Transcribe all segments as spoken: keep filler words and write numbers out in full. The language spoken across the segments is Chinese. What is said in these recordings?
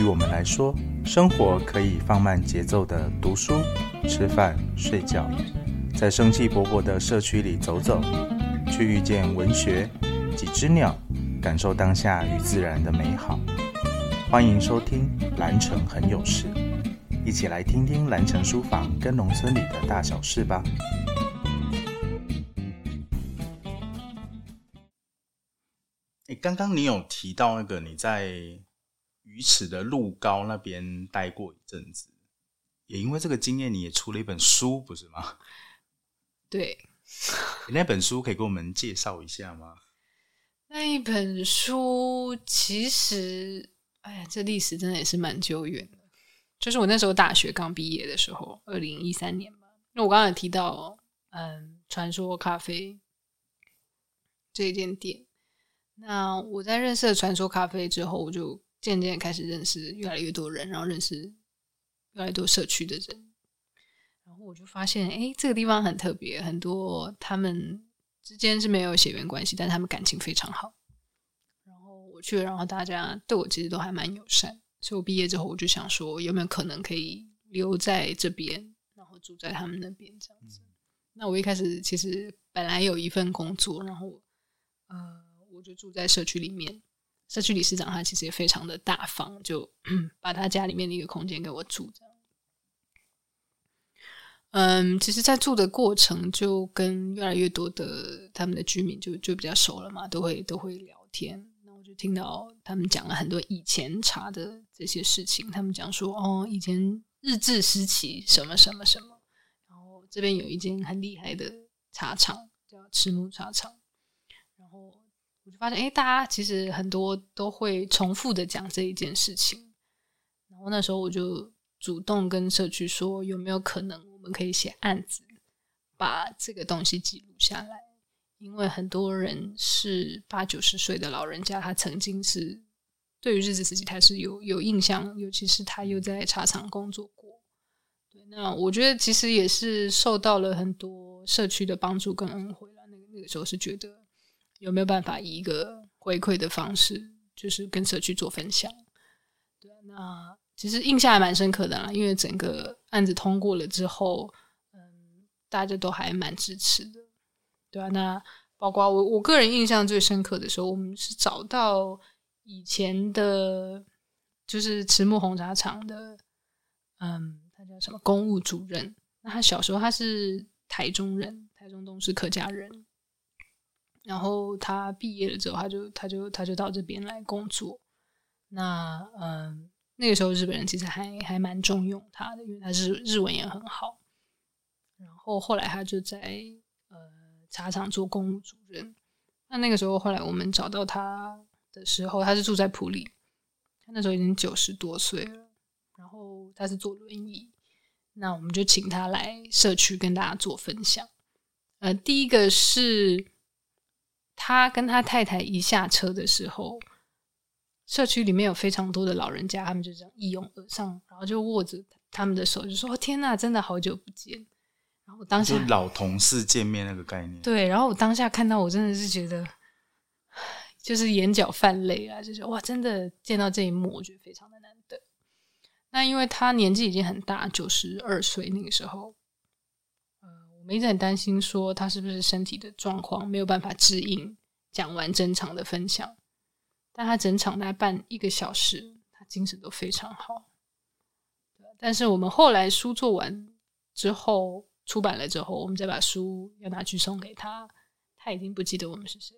对于我们来说，生活可以放慢节奏的读书、吃饭、睡觉，在生气勃勃的社区里走走，去遇见文学、几只鸟，感受当下与自然的美好。欢迎收听蓝城很有事，一起来听听蓝城书房跟农村里的大小事吧。诶，刚刚你有提到那个你在鱼池的鹿高那边待过一阵子，也因为这个经验你也出了一本书不是吗？ 对， 你那本书可以给我们介绍一下吗？ 那一本书其实哎呀，这历史真的也是蛮久远的，就是我那时候大学刚毕业的时候，二零一三年吧。因为我刚刚有提到嗯，传说咖啡这一间店，那我在认识了传说咖啡之后，我就渐渐开始认识越来越多人，然后认识越来越多社区的人，然后我就发现诶，这个地方很特别，很多他们之间是没有血缘关系，但是他们感情非常好。然后我去了，然后大家对我其实都还蛮友善，所以我毕业之后我就想说有没有可能可以留在这边，然后住在他们那边这样子。嗯、那我一开始其实本来有一份工作，然后呃我就住在社区里面，社区理事长他其实也非常的大方，就把他家里面的一个空间给我住这样。嗯，其实在住的过程就跟越来越多的他们的居民就就比较熟了嘛，都会都会聊天。那我就听到他们讲了很多以前茶的这些事情，他们讲说哦，以前日治时期什么什么什么，然后这边有一间很厉害的茶厂叫赤木茶厂，然后我就发现诶，大家其实很多都会重复的讲这一件事情。然后那时候我就主动跟社区说有没有可能我们可以写案子把这个东西记录下来，因为很多人是八九十岁的老人家，他曾经是对于日治时期他是有有印象，尤其是他又在茶厂工作过。对，那我觉得其实也是受到了很多社区的帮助跟恩惠啦。那个那个时候是觉得有没有办法以一个回馈的方式，就是跟社区做分享。对，那其实印象还蛮深刻的啦，因为整个案子通过了之后，嗯，大家都还蛮支持的，对啊。那包括我我个人印象最深刻的时候，我们是找到以前的，就是赤木红茶厂的，嗯，他叫什么公务主任。那他小时候他是台中人，台中东势客家人，然后他毕业了之后，他就他就他就到这边来工作。那嗯。那个时候日本人其实还还蛮重用他的，因为他是日文也很好。然后后来他就在呃茶厂做公务主任。那那个时候后来我们找到他的时候，他是住在埔里，他那时候已经九十多岁了，然后他是坐轮椅。那我们就请他来社区跟大家做分享。呃，第一个是他跟他太太一下车的时候，社区里面有非常多的老人家，他们就这样一拥而上，然后就握着他们的手，就说：“天哪，真的好久不见！”然后我当下就老同事见面那个概念。 对，然后我当下看到，我真的是觉得，就是眼角泛泪啊，就是哇，真的见到这一幕，我觉得非常的难得。那因为他年纪已经很大，九十二岁那个时候，呃，我们一直很担心说他是不是身体的状况没有办法适应讲完整场的分享。但他整场大概办一个小时，他精神都非常好。但是我们后来书做完之后，出版了之后，我们再把书要拿去送给他，他已经不记得我们是谁。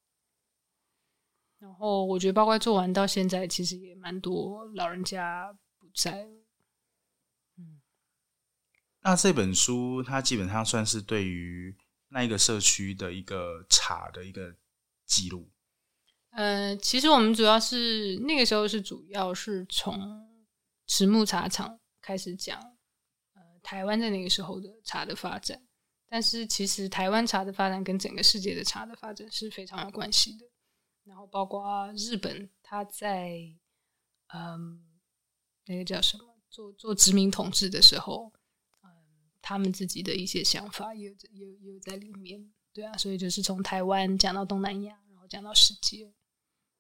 然后我觉得包括做完到现在，其实也蛮多老人家不在了。 嗯，那这本书它基本上算是对于那一个社区的一个茶的一个记录。 呃，其实我们主要是那个时候是主要是从赤木茶厂开始讲，呃，台湾在那个时候的茶的发展。但是其实台湾茶的发展跟整个世界的茶的发展是非常有关系的。然后包括日本，它在嗯那个叫什么做做殖民统治的时候，嗯，他们自己的一些想法也有也有也有在里面。对啊，所以就是从台湾讲到东南亚，然后讲到世界。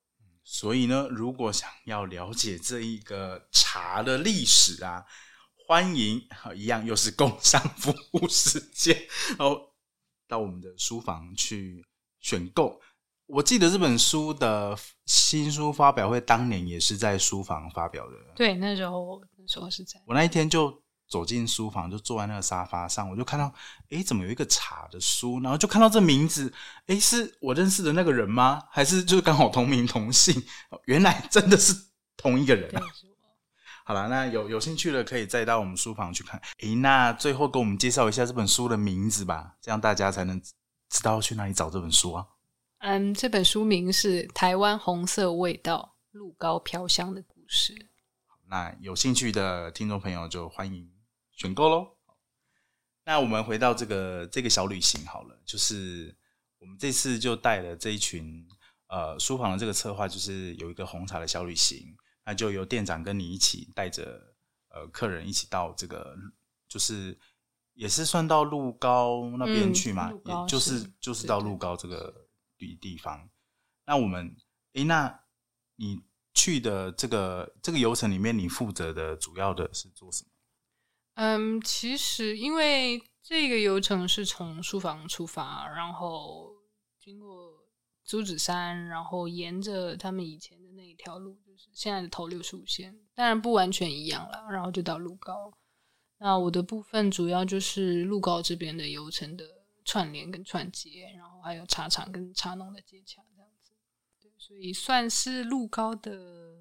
所以呢，如果想要了解这一个茶的历史啊，欢迎一样又是工商服务时间，然后到我们的书房去选购。我记得这本书的新书发表会当年也是在书房发表的。 对，那时候那时候是在我那一天就走进书房，就坐在那个沙发上，我就看到诶怎么有一个茶的书，然后就看到这名字，诶是我认识的那个人吗？还是就是刚好同名同姓？原来真的是同一个人啊。好啦，那有有兴趣的可以再到我们书房去看。诶那最后给我们介绍一下这本书的名字吧，这样大家才能知道去哪里找这本书啊。 嗯，这本书名是《台湾红色味道鹿高飘香的故事》。 那有兴趣的听众朋友就欢迎选购咯。那我们回到这个这个小旅行好了，就是我们这次就带了这一群呃书房的这个策划，就是有一个红茶的小旅行，那就由店长跟你一起带着呃客人一起到这个，就是也是算到鹿高那边去嘛， 嗯、 也就是就是到鹿高这个地方。那我们诶那你去的这个这个游程里面，你负责的主要的是做什么？ 嗯，其实因为这个游程是从书房出发，然后经过朱子山，然后沿着他们以前的那一条路，就是现在的头六十五线，当然不完全一样啦，然后就到鹿高。那我的部分主要就是鹿高这边的游程的串联跟串接，然后还有茶厂跟茶农的接洽，这样子。对，所以算是鹿高的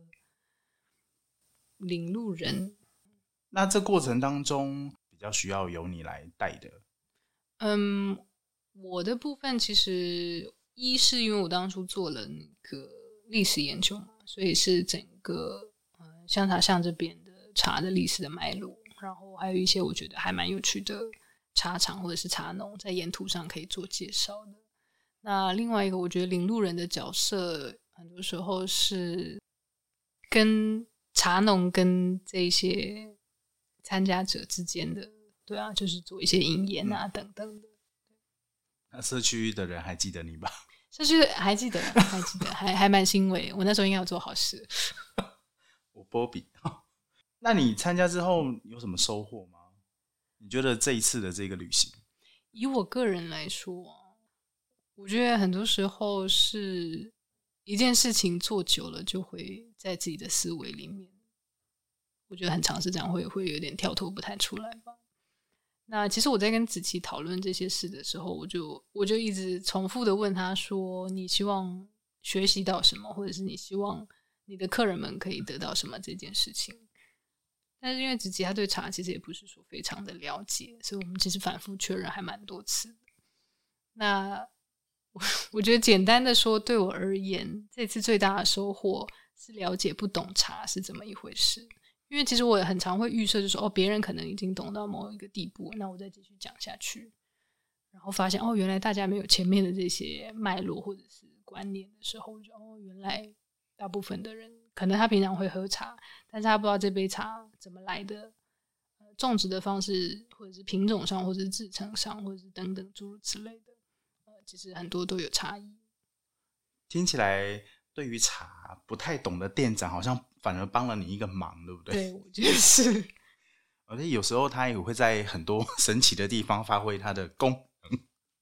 领路人。 那这过程当中比较需要由你来带的。 嗯，我的部分其实一是因为我当初做了那个历史研究嘛，所以是整个呃香茶巷这边的茶的历史的脉络，然后还有一些我觉得还蛮有趣的茶厂或者是茶农在沿途上可以做介绍的。那另外一个我觉得领路人的角色很多时候是跟茶农跟这些参加者之间的，对啊，就是做一些引言啊、嗯、等等的。 那社区的人还记得你吧？ 社区的还记得，还记得，还还蛮欣慰。我那时候应该有做好事。 我波比，那你参加之后有什么收获吗？你觉得这一次的这个旅行， 以我个人来说，我觉得很多时候是一件事情做久了，就会在自己的思维里面。我觉得很长时间会会有点跳脱不太出来吧。那其实我在跟子琪讨论这些事的时候，我就我就一直重复的问他说，你希望学习到什么，或者是你希望你的客人们可以得到什么这件事情。但是因为子琪他对茶其实也不是说非常的了解，所以我们其实反复确认还蛮多次的。那 我, 我觉得简单的说，对我而言这次最大的收获是了解不懂茶是怎么一回事。因为其实我也很常会预设，就是说哦，别人可能已经懂到某一个地步，那我再继续讲下去，然后发现哦，原来大家没有前面的这些脉络或者是观念的时候，就哦，原来大部分的人可能他平常会喝茶，但是他不知道这杯茶怎么来的，呃、种植的方式，或者是品种上，或者是制成上，或者是等等诸如此类的，呃，其实很多都有差异。 听起来对于茶不太懂的店长好像反而帮了你一个忙，对不对？ 对，我觉得是。 而且有时候他也会在很多神奇的地方发挥他的功能。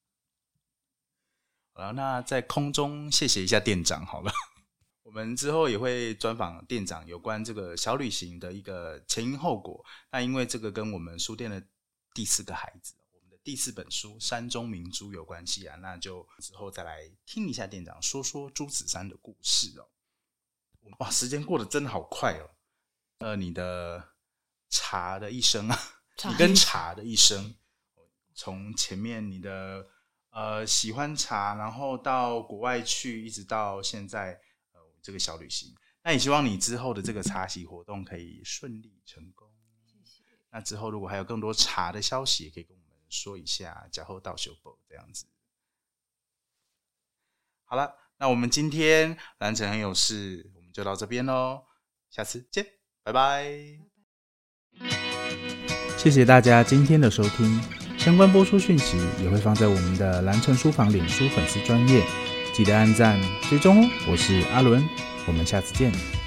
好了，那在空中谢谢一下店长好了。我们之后也会专访店长有关这个小旅行的一个前因后果。那因为这个跟我们书店的第四个孩子，我们的第四本书山中明珠有关系啊，那就之后再来听一下店长说说朱子山的故事哦。哇，时间过得真的好快哦。呃，你的茶的一生啊，你跟茶的一生，从前面你的呃喜欢茶，然后到国外去，一直到现在呃这个小旅行。那也希望你之后的这个茶席活动可以顺利成功。谢谢。那之后如果还有更多茶的消息，也可以跟我们说一下，假后到修补这样子。好了，那我们今天蓝城很有事，我们就到这边咯，下次见，拜拜。谢谢大家今天的收听，相关播出讯息也会放在我们的蓝城书房脸书粉丝专页，记得按赞追踪哦。我是阿伦， 我们下次见。